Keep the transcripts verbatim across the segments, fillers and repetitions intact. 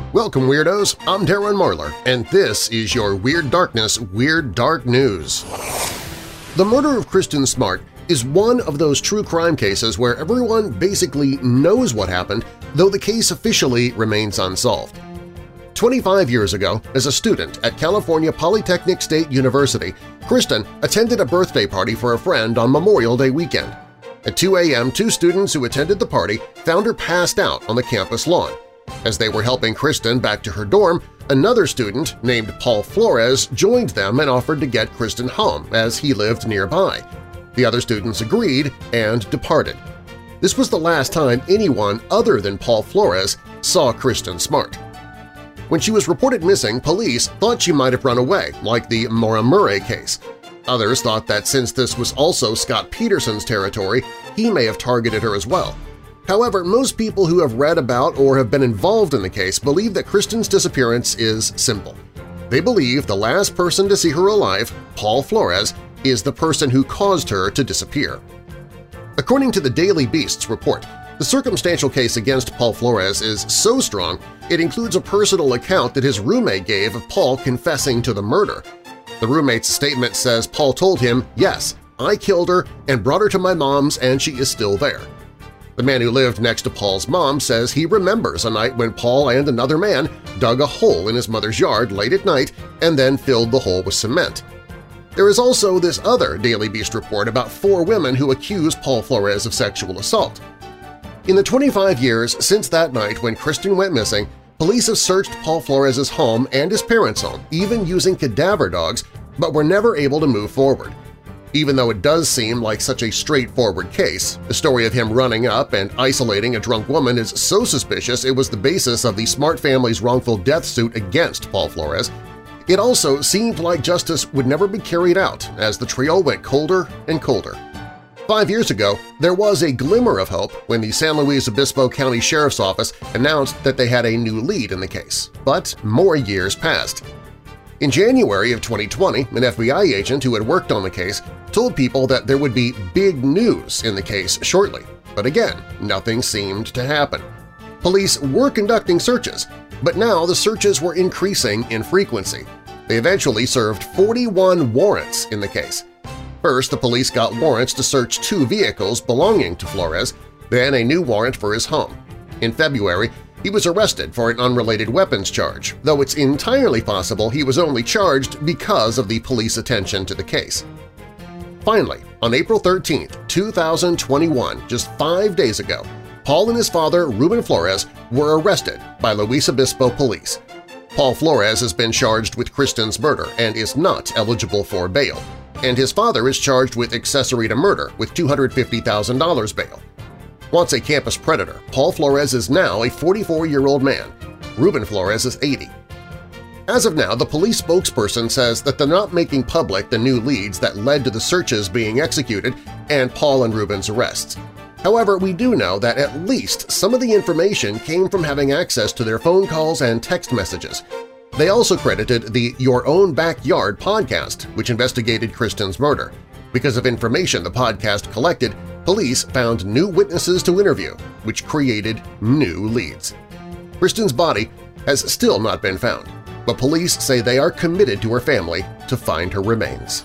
Welcome, Weirdos! I'm Darren Marlar, and this is your Weird Darkness Weird Dark News. The murder of Kristen Smart is one of those true crime cases where everyone basically knows what happened, though the case officially remains unsolved. twenty-five years ago, as a student at California Polytechnic State University, Kristen attended a birthday party for a friend on Memorial Day weekend. At two a m, two students who attended the party found her passed out on the campus lawn. As they were helping Kristen back to her dorm, another student named Paul Flores joined them and offered to get Kristen home as he lived nearby. The other students agreed and departed. This was the last time anyone other than Paul Flores saw Kristen Smart. When she was reported missing, police thought she might have run away, like the Maura Murray case. Others thought that since this was also Scott Peterson's territory, he may have targeted her as well. However, most people who have read about or have been involved in the case believe that Kristen's disappearance is simple. They believe the last person to see her alive, Paul Flores, is the person who caused her to disappear. According to the Daily Beast's report, the circumstantial case against Paul Flores is so strong it includes a personal account that his roommate gave of Paul confessing to the murder. The roommate's statement says Paul told him, "Yes, I killed her and brought her to my mom's and she is still there." The man who lived next to Paul's mom says he remembers a night when Paul and another man dug a hole in his mother's yard late at night and then filled the hole with cement. There is also this other Daily Beast report about four women who accuse Paul Flores of sexual assault. In the twenty-five years since that night when Kristen went missing, police have searched Paul Flores' home and his parents' home, even using cadaver dogs, but were never able to move forward. Even though it does seem like such a straightforward case, the story of him running up and isolating a drunk woman is so suspicious it was the basis of the Smart family's wrongful death suit against Paul Flores. It also seemed like justice would never be carried out as the trio went colder and colder. Five years ago, there was a glimmer of hope when the San Luis Obispo County Sheriff's Office announced that they had a new lead in the case, but more years passed. In January of twenty twenty, an F B I agent who had worked on the case told people that there would be big news in the case shortly, but again, nothing seemed to happen. Police were conducting searches, but now the searches were increasing in frequency. They eventually served forty-one warrants in the case. First, the police got warrants to search two vehicles belonging to Flores, then a new warrant for his home. In February, he was arrested for an unrelated weapons charge, though it's entirely possible he was only charged because of the police attention to the case. Finally, on April thirteenth, two thousand twenty-one, just five days ago, Paul and his father, Ruben Flores, were arrested by Luis Obispo police. Paul Flores has been charged with Kristen's murder and is not eligible for bail, and his father is charged with accessory to murder with two hundred fifty thousand dollars bail. Once a campus predator, Paul Flores is now a forty-four-year-old man. Ruben Flores is eighty. As of now, the police spokesperson says that they're not making public the new leads that led to the searches being executed and Paul and Ruben's arrests. However, we do know that at least some of the information came from having access to their phone calls and text messages. They also credited the Your Own Backyard podcast, which investigated Kristen's murder. Because of information the podcast collected, police found new witnesses to interview, which created new leads. Kristen's body has still not been found, but police say they are committed to her family to find her remains.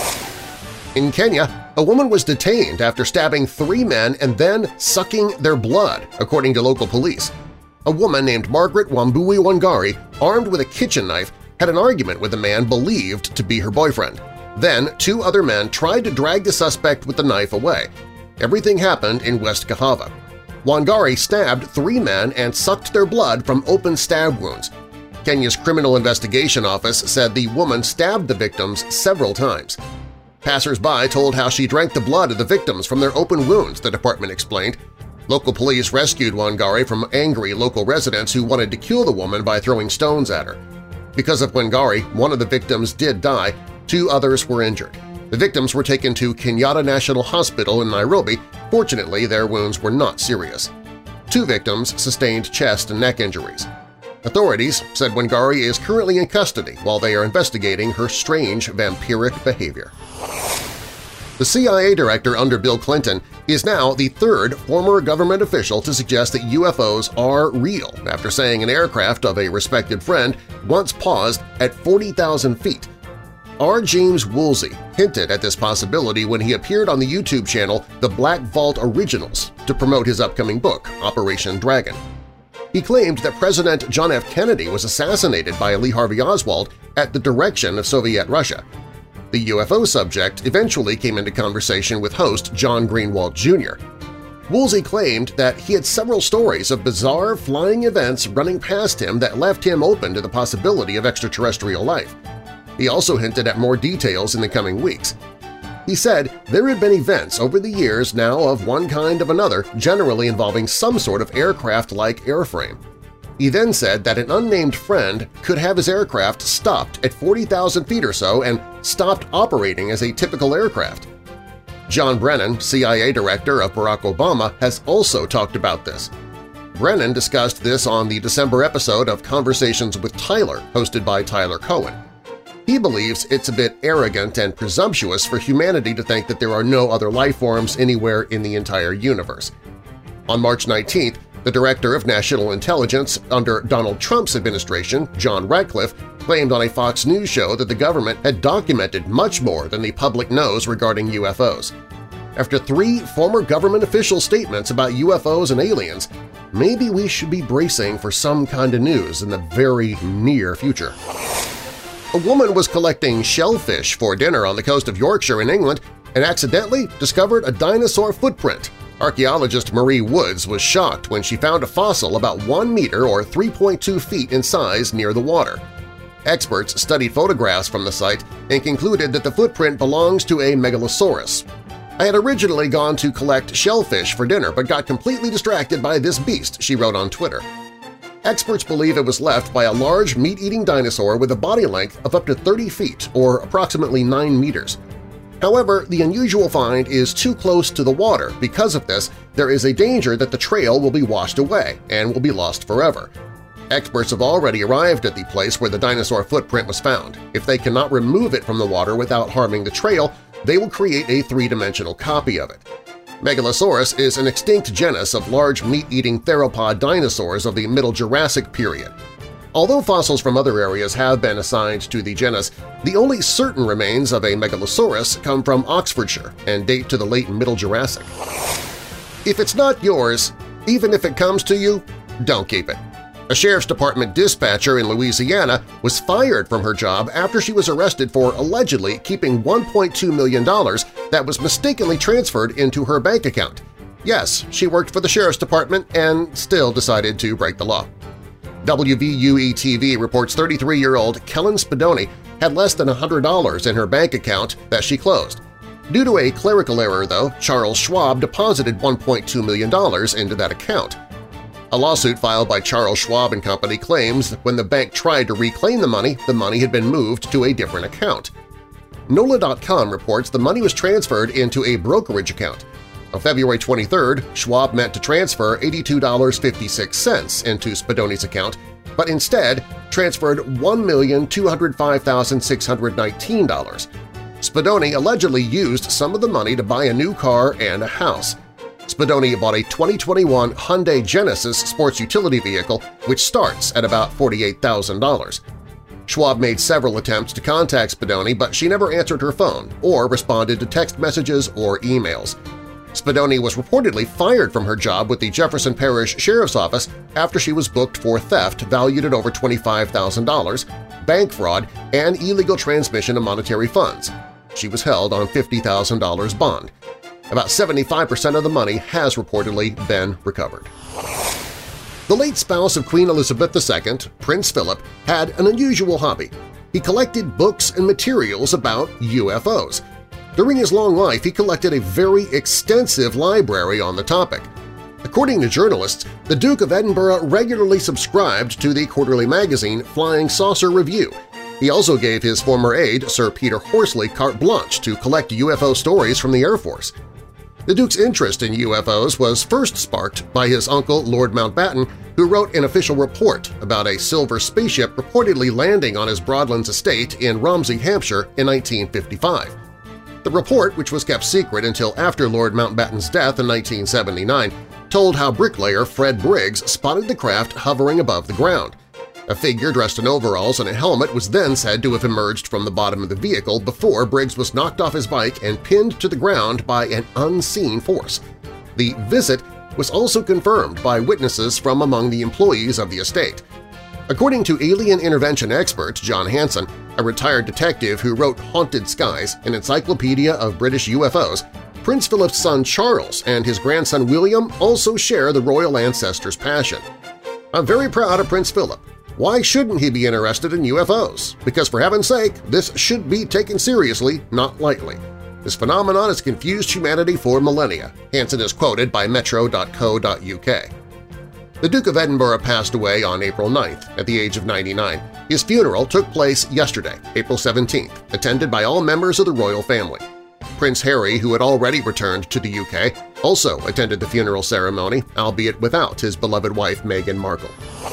In Kenya, a woman was detained after stabbing three men and then sucking their blood, according to local police. A woman named Margaret Wambui Wangari, armed with a kitchen knife, had an argument with a man believed to be her boyfriend. Then two other men tried to drag the suspect with the knife away. Everything happened in West Kahava. Wangari stabbed three men and sucked their blood from open stab wounds. Kenya's Criminal Investigation Office said the woman stabbed the victims several times. Passers-by told how she drank the blood of the victims from their open wounds, the department explained. Local police rescued Wangari from angry local residents who wanted to kill the woman by throwing stones at her. Because of Wangari, one of the victims did die, two others were injured. The victims were taken to Kenyatta National Hospital in Nairobi. Fortunately, their wounds were not serious. Two victims sustained chest and neck injuries. Authorities said Wangari is currently in custody while they are investigating her strange vampiric behavior. The C I A director under Bill Clinton is now the third former government official to suggest that U F Os are real after saying an aircraft of a respected friend once paused at forty thousand feet. R. James Woolsey hinted at this possibility when he appeared on the YouTube channel The Black Vault Originals to promote his upcoming book, Operation Dragon. He claimed that President John F. Kennedy was assassinated by Lee Harvey Oswald at the direction of Soviet Russia. The U F O subject eventually came into conversation with host John Greenwald Junior Woolsey claimed that he had several stories of bizarre flying events running past him that left him open to the possibility of extraterrestrial life. He also hinted at more details in the coming weeks. He said there had been events over the years now of one kind of another, generally involving some sort of aircraft-like airframe. He then said that an unnamed friend could have his aircraft stopped at forty thousand feet or so and stopped operating as a typical aircraft. John Brennan, C I A director of Barack Obama, has also talked about this. Brennan discussed this on the December episode of Conversations with Tyler, hosted by Tyler Cohen. He believes it's a bit arrogant and presumptuous for humanity to think that there are no other life forms anywhere in the entire universe. On March nineteenth, the Director of National Intelligence under Donald Trump's administration, John Ratcliffe, claimed on a Fox News show that the government had documented much more than the public knows regarding U F Os. After three former government official statements about U F Os and aliens, maybe we should be bracing for some kind of news in the very near future. A woman was collecting shellfish for dinner on the coast of Yorkshire in England and accidentally discovered a dinosaur footprint. Archaeologist Marie Woods was shocked when she found a fossil about one meter or three point two feet in size near the water. Experts studied photographs from the site and concluded that the footprint belongs to a megalosaurus. I had originally gone to collect shellfish for dinner but got completely distracted by this beast, she wrote on Twitter. Experts believe it was left by a large meat-eating dinosaur with a body length of up to thirty feet or approximately nine meters. However, the unusual find is too close to the water. Because of this, there is a danger that the trail will be washed away and will be lost forever. Experts have already arrived at the place where the dinosaur footprint was found. If they cannot remove it from the water without harming the trail, they will create a three-dimensional copy of it. Megalosaurus is an extinct genus of large meat-eating theropod dinosaurs of the Middle Jurassic period. Although fossils from other areas have been assigned to the genus, the only certain remains of a Megalosaurus come from Oxfordshire and date to the late Middle Jurassic. If it's not yours, even if it comes to you, don't keep it. A Sheriff's Department dispatcher in Louisiana was fired from her job after she was arrested for allegedly keeping one point two million dollars that was mistakenly transferred into her bank account. Yes, she worked for the Sheriff's Department and still decided to break the law. W V U E T V reports thirty-three-year-old Kellen Spadoni had less than one hundred dollars in her bank account that she closed. Due to a clerical error, though, Charles Schwab deposited one point two million dollars into that account. A lawsuit filed by Charles Schwab and Company claims that when the bank tried to reclaim the money, the money had been moved to a different account. N O L A dot com reports the money was transferred into a brokerage account. On February twenty-third, Schwab meant to transfer eighty-two dollars and fifty-six cents into Spadoni's account, but instead transferred one million two hundred five thousand six hundred nineteen dollars. Spadoni allegedly used some of the money to buy a new car and a house. Spadoni bought a twenty twenty-one Hyundai Genesis sports utility vehicle, which starts at about forty-eight thousand dollars. Schwab made several attempts to contact Spadoni, but she never answered her phone or responded to text messages or emails. Spadoni was reportedly fired from her job with the Jefferson Parish Sheriff's Office after she was booked for theft valued at over twenty-five thousand dollars, bank fraud, and illegal transmission of monetary funds. She was held on fifty thousand dollars bond. About seventy-five percent of the money has reportedly been recovered. The late spouse of Queen Elizabeth the Second, Prince Philip, had an unusual hobby. He collected books and materials about U F Os. During his long life, he collected a very extensive library on the topic. According to journalists, the Duke of Edinburgh regularly subscribed to the quarterly magazine Flying Saucer Review. He also gave his former aide, Sir Peter Horsley, carte blanche to collect U F O stories from the Air Force. The Duke's interest in U F Os was first sparked by his uncle Lord Mountbatten, who wrote an official report about a silver spaceship reportedly landing on his Broadlands estate in Romsey, Hampshire in nineteen fifty-five. The report, which was kept secret until after Lord Mountbatten's death in nineteen seventy-nine, told how bricklayer Fred Briggs spotted the craft hovering above the ground. A figure dressed in overalls and a helmet was then said to have emerged from the bottom of the vehicle before Briggs was knocked off his bike and pinned to the ground by an unseen force. The visit was also confirmed by witnesses from among the employees of the estate. According to alien intervention expert John Hanson, a retired detective who wrote Haunted Skies, an encyclopedia of British U F Os, Prince Philip's son Charles and his grandson William also share the royal ancestor's passion. "I'm very proud of Prince Philip. Why shouldn't he be interested in U F Os? Because for heaven's sake, this should be taken seriously, not lightly. This phenomenon has confused humanity for millennia," Hanson is quoted by metro dot co dot U K. The Duke of Edinburgh passed away on April ninth at the age of ninety-nine. His funeral took place yesterday, April seventeenth, attended by all members of the royal family. Prince Harry, who had already returned to the U K, also attended the funeral ceremony, albeit without his beloved wife Meghan Markle.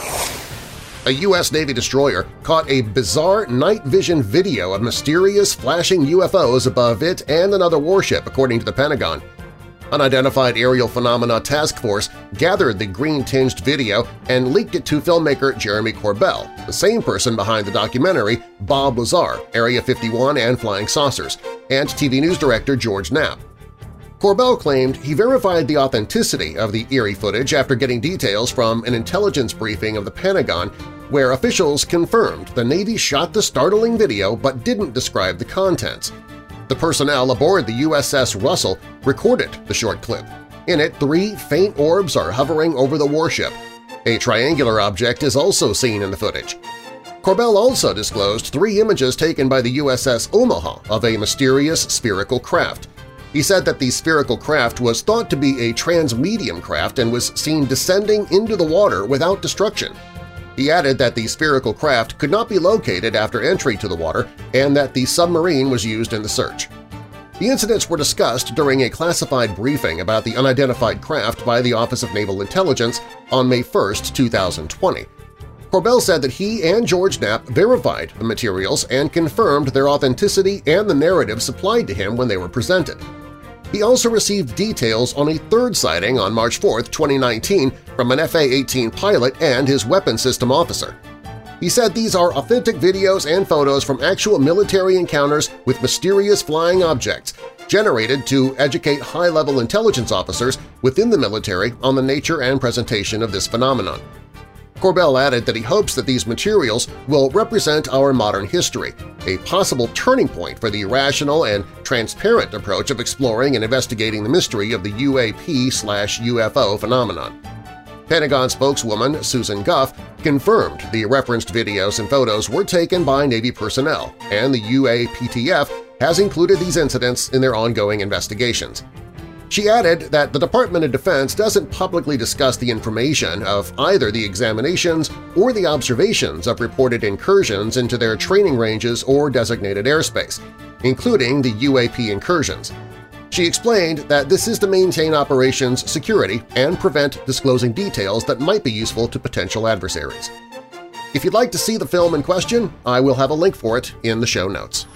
A U S Navy destroyer caught a bizarre night vision video of mysterious flashing U F Os above it and another warship, according to the Pentagon. Unidentified Aerial Phenomena Task Force gathered the green-tinged video and leaked it to filmmaker Jeremy Corbell, the same person behind the documentary Bob Lazar, Area fifty-one and Flying Saucers, and T V news director George Knapp. Corbell claimed he verified the authenticity of the eerie footage after getting details from an intelligence briefing of the Pentagon where officials confirmed the Navy shot the startling video but didn't describe the contents. The personnel aboard the U S S Russell recorded the short clip. In it, three faint orbs are hovering over the warship. A triangular object is also seen in the footage. Corbell also disclosed three images taken by the U S S Omaha of a mysterious spherical craft. He said that the spherical craft was thought to be a transmedium craft and was seen descending into the water without destruction. He added that the spherical craft could not be located after entry to the water and that the submarine was used in the search. The incidents were discussed during a classified briefing about the unidentified craft by the Office of Naval Intelligence on May first, two thousand twenty. Corbell said that he and George Knapp verified the materials and confirmed their authenticity and the narrative supplied to him when they were presented. He also received details on a third sighting on March fourth, twenty nineteen from an F A eighteen pilot and his weapons system officer. He said these are authentic videos and photos from actual military encounters with mysterious flying objects, generated to educate high-level intelligence officers within the military on the nature and presentation of this phenomenon. Corbell added that he hopes that these materials will represent our modern history, a possible turning point for the rational and transparent approach of exploring and investigating the mystery of the U A P slash U F O phenomenon. Pentagon spokeswoman Susan Gough confirmed the referenced videos and photos were taken by Navy personnel, and the U A P T F has included these incidents in their ongoing investigations. She added that the Department of Defense doesn't publicly discuss the information of either the examinations or the observations of reported incursions into their training ranges or designated airspace, including the U A P incursions. She explained that this is to maintain operations security and prevent disclosing details that might be useful to potential adversaries. If you'd like to see the film in question, I will have a link for it in the show notes.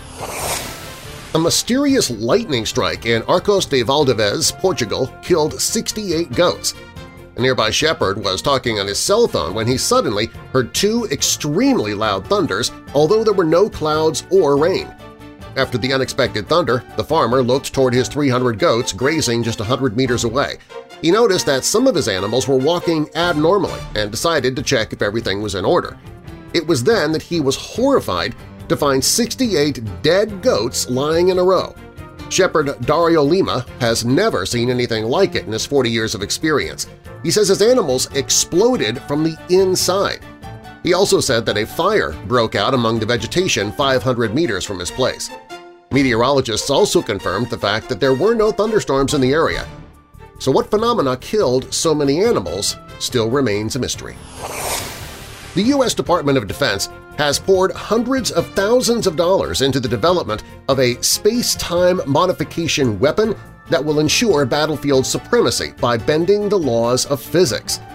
A mysterious lightning strike in Arcos de Valdevez, Portugal, killed sixty-eight goats. A nearby shepherd was talking on his cell phone when he suddenly heard two extremely loud thunders, although there were no clouds or rain. After the unexpected thunder, the farmer looked toward his three hundred goats grazing just one hundred meters away. He noticed that some of his animals were walking abnormally and decided to check if everything was in order. It was then that he was horrified to find sixty-eight dead goats lying in a row. Shepherd Dario Lima has never seen anything like it in his forty years of experience. He says his animals exploded from the inside. He also said that a fire broke out among the vegetation five hundred meters from his place. Meteorologists also confirmed the fact that there were no thunderstorms in the area. So what phenomena killed so many animals still remains a mystery. The U S Department of Defense has poured hundreds of thousands of dollars into the development of a space-time modification weapon that will ensure battlefield supremacy by bending the laws of physics.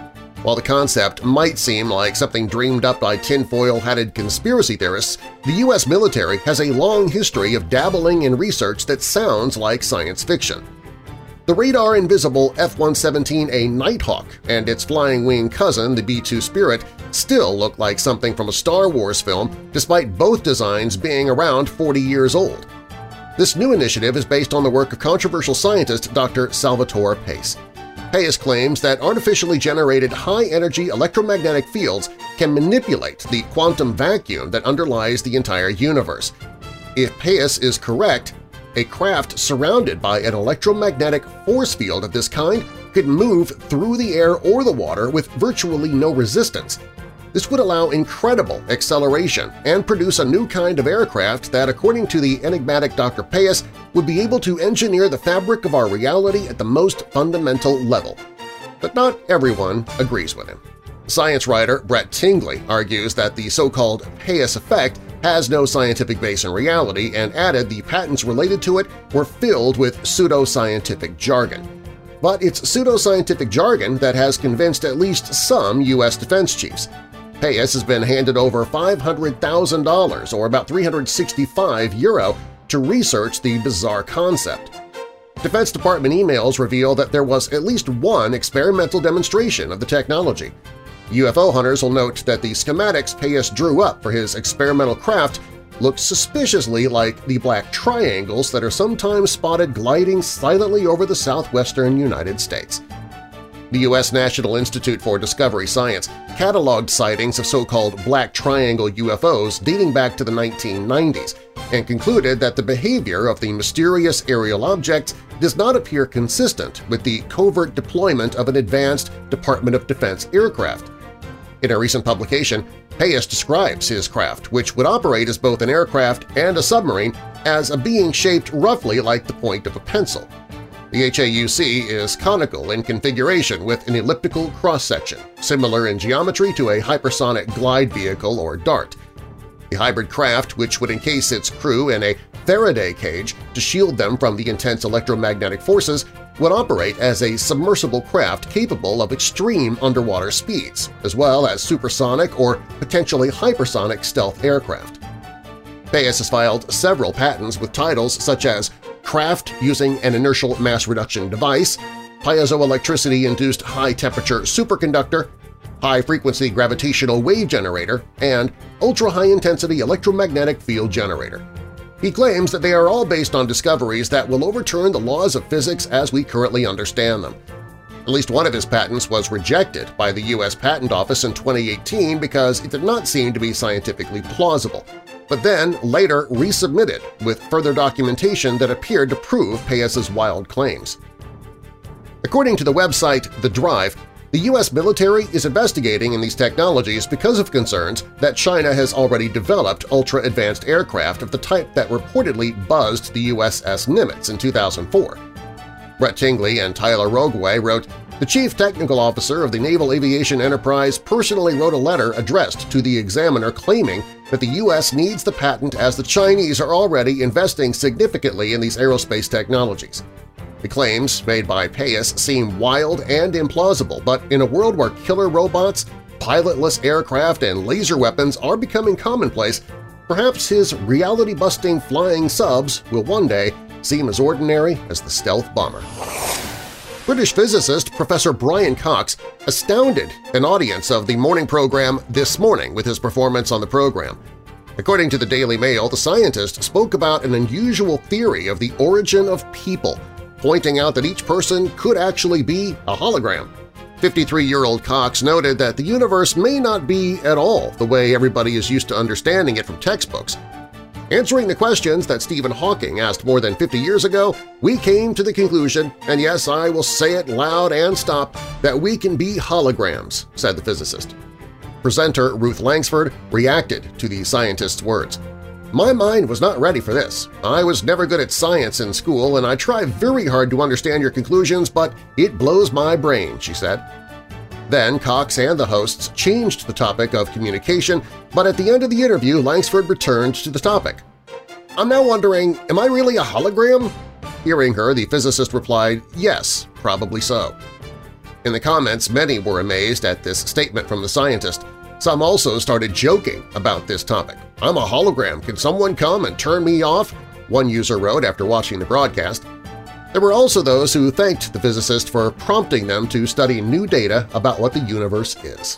While the concept might seem like something dreamed up by tinfoil-hatted conspiracy theorists, the U S military has a long history of dabbling in research that sounds like science fiction. The radar-invisible F one seventeen A Nighthawk and its flying wing cousin, the B two Spirit, still look like something from a Star Wars film despite both designs being around forty years old. This new initiative is based on the work of controversial scientist Doctor Salvatore Pais. Pais claims that artificially generated high-energy electromagnetic fields can manipulate the quantum vacuum that underlies the entire universe. If Pais is correct, a craft surrounded by an electromagnetic force field of this kind could move through the air or the water with virtually no resistance. This would allow incredible acceleration and produce a new kind of aircraft that, according to the enigmatic Doctor Pais, would be able to engineer the fabric of our reality at the most fundamental level. But not everyone agrees with him. Science writer Brett Tingley argues that the so-called Pais effect has no scientific base in reality and added the patents related to it were filled with pseudoscientific jargon. But it's pseudoscientific jargon that has convinced at least some U S defense chiefs. Pais has been handed over five hundred thousand dollars, or about three hundred sixty-five euro, to research the bizarre concept. Defense Department emails reveal that there was at least one experimental demonstration of the technology. U F O hunters will note that the schematics Pais drew up for his experimental craft look suspiciously like the black triangles that are sometimes spotted gliding silently over the southwestern United States. The U S National Institute for Discovery Science cataloged sightings of so-called black triangle U F Os dating back to the nineteen nineties and concluded that the behavior of the mysterious aerial objects does not appear consistent with the covert deployment of an advanced Department of Defense aircraft. In a recent publication, Pais describes his craft, which would operate as both an aircraft and a submarine, as a being shaped roughly like the point of a pencil. The H A U C is conical in configuration with an elliptical cross-section, similar in geometry to a hypersonic glide vehicle or DART. The hybrid craft, which would encase its crew in a Faraday cage to shield them from the intense electromagnetic forces, would operate as a submersible craft capable of extreme underwater speeds, as well as supersonic or potentially hypersonic stealth aircraft. Pais has filed several patents with titles such as Craft Using an Inertial Mass Reduction Device, Piezoelectricity-Induced High-Temperature Superconductor, High-Frequency Gravitational Wave Generator, and Ultra-High-Intensity Electromagnetic Field Generator. He claims that they are all based on discoveries that will overturn the laws of physics as we currently understand them. At least one of his patents was rejected by the U S Patent Office in twenty eighteen because it did not seem to be scientifically plausible, but then later resubmitted with further documentation that appeared to prove Pais's wild claims. According to the website The Drive, the U S military is investigating in these technologies because of concerns that China has already developed ultra-advanced aircraft of the type that reportedly buzzed the U S S Nimitz in two thousand four. Brett Tingley and Tyler Rogoway wrote, "The chief technical officer of the Naval Aviation Enterprise personally wrote a letter addressed to the Examiner claiming that the U S needs the patent as the Chinese are already investing significantly in these aerospace technologies." The claims made by Pais seem wild and implausible, but in a world where killer robots, pilotless aircraft, and laser weapons are becoming commonplace, perhaps his reality-busting flying subs will one day seem as ordinary as the stealth bomber. British physicist Professor Brian Cox astounded an audience of the morning program This Morning with his performance on the program. According to the Daily Mail, the scientist spoke about an unusual theory of the origin of people, pointing out that each person could actually be a hologram. fifty-three-year-old Cox noted that the universe may not be at all the way everybody is used to understanding it from textbooks. Answering the questions that Stephen Hawking asked more than fifty years ago, we came to the conclusion, and yes, I will say it loud and stop, that we can be holograms, said the physicist. Presenter Ruth Langsford reacted to the scientist's words. "My mind was not ready for this. I was never good at science in school, and I try very hard to understand your conclusions, but it blows my brain," she said. Then Cox and the hosts changed the topic of communication, but at the end of the interview, Langsford returned to the topic. "I'm now wondering, am I really a hologram?" Hearing her, the physicist replied, "Yes, probably so." In the comments, many were amazed at this statement from the scientist. Some also started joking about this topic. "I'm a hologram. Can someone come and turn me off?" one user wrote after watching the broadcast. There were also those who thanked the physicist for prompting them to study new data about what the universe is.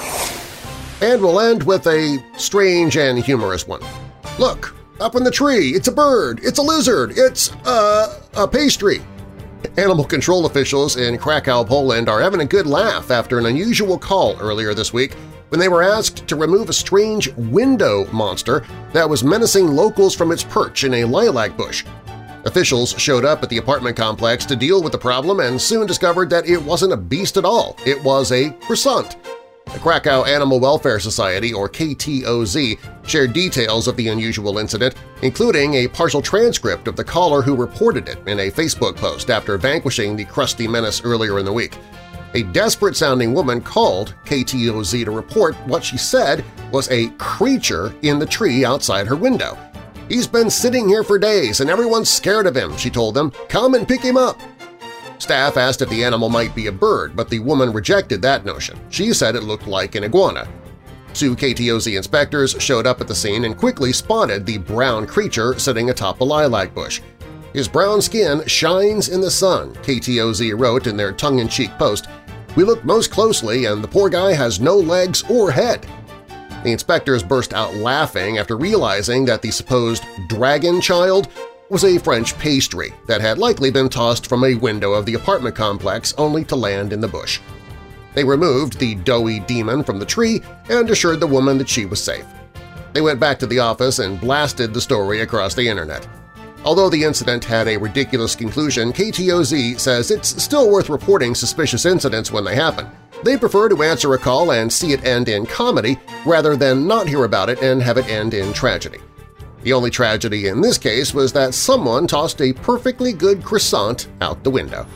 And we'll end with a strange and humorous one. "Look, up in the tree, it's a bird, it's a lizard, it's uh, a pastry." Animal control officials in Krakow, Poland are having a good laugh after an unusual call earlier this week when they were asked to remove a strange window monster that was menacing locals from its perch in a lilac bush. Officials showed up at the apartment complex to deal with the problem and soon discovered that it wasn't a beast at all, it was a croissant. The Krakow Animal Welfare Society, or K T O Z, shared details of the unusual incident, including a partial transcript of the caller who reported it in a Facebook post after vanquishing the crusty menace earlier in the week. A desperate-sounding woman called K T O Z to report what she said was a creature in the tree outside her window. "He's been sitting here for days and everyone's scared of him," she told them. "Come and pick him up." Staff asked if the animal might be a bird, but the woman rejected that notion. She said it looked like an iguana. Two K T O Z inspectors showed up at the scene and quickly spotted the brown creature sitting atop a lilac bush. "His brown skin shines in the sun," K T O Z wrote in their tongue-in-cheek post. "We looked most closely and the poor guy has no legs or head." The inspectors burst out laughing after realizing that the supposed dragon child was a French pastry that had likely been tossed from a window of the apartment complex only to land in the bush. They removed the doughy demon from the tree and assured the woman that she was safe. They went back to the office and blasted the story across the internet. Although the incident had a ridiculous conclusion, K T O Z says it's still worth reporting suspicious incidents when they happen. They prefer to answer a call and see it end in comedy rather than not hear about it and have it end in tragedy. The only tragedy in this case was that someone tossed a perfectly good croissant out the window.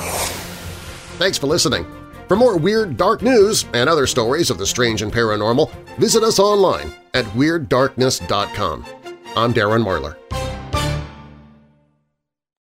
Thanks for listening. For more weird, dark news and other stories of the strange and paranormal, visit us online at Weird Darkness dot com. I'm Darren Marlar.